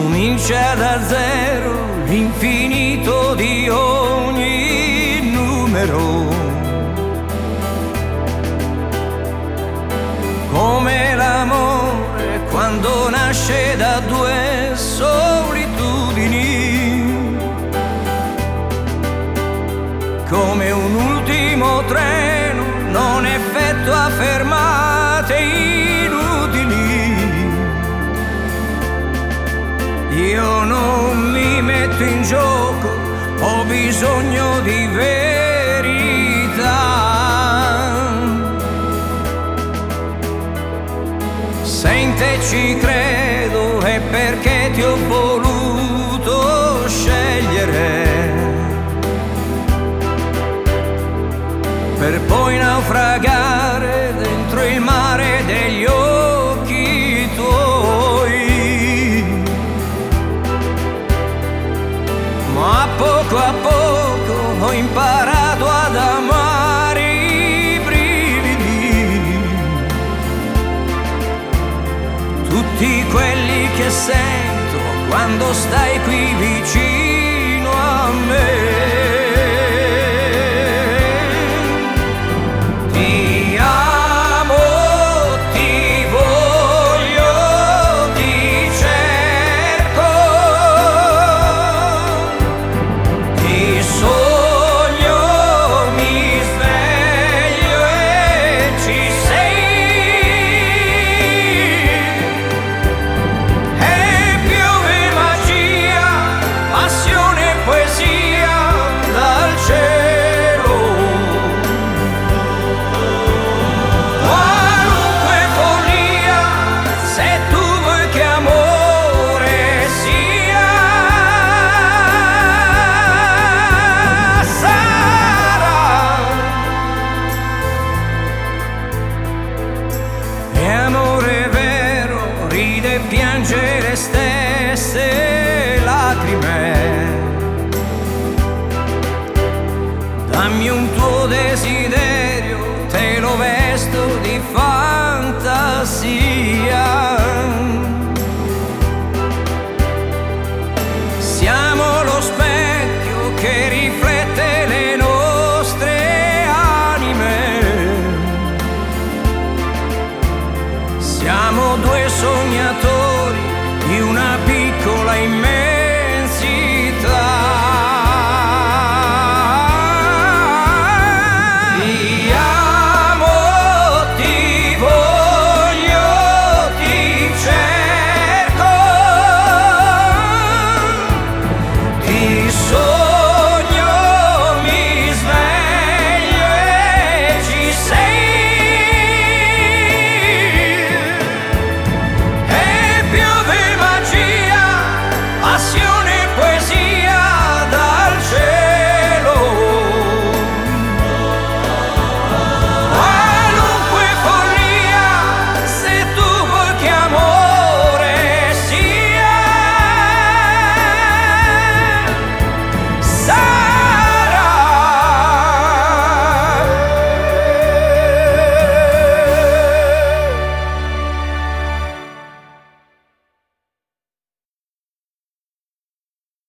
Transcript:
comincia da zero l'infinito di ogni numero. Come l'amore quando nasce da due solitudini, come un ultimo treno non effettua fermate inutili. Io non mi metto in gioco, ho bisogno di verità. Se in te ci credo è perché ti ho voluto scegliere, per poi naufragare dentro il mare degli occhi tuoi. Ma a poco ho imparato ad amare i brividi, tutti quelli che sento quando stai qui vicino a me. Piange le stesse lacrime, dammi un tuo desiderio, te lo vesto di fantasia. Siamo lo specchio che riflette le nostre anime, siamo due sognatori di una piccola immensa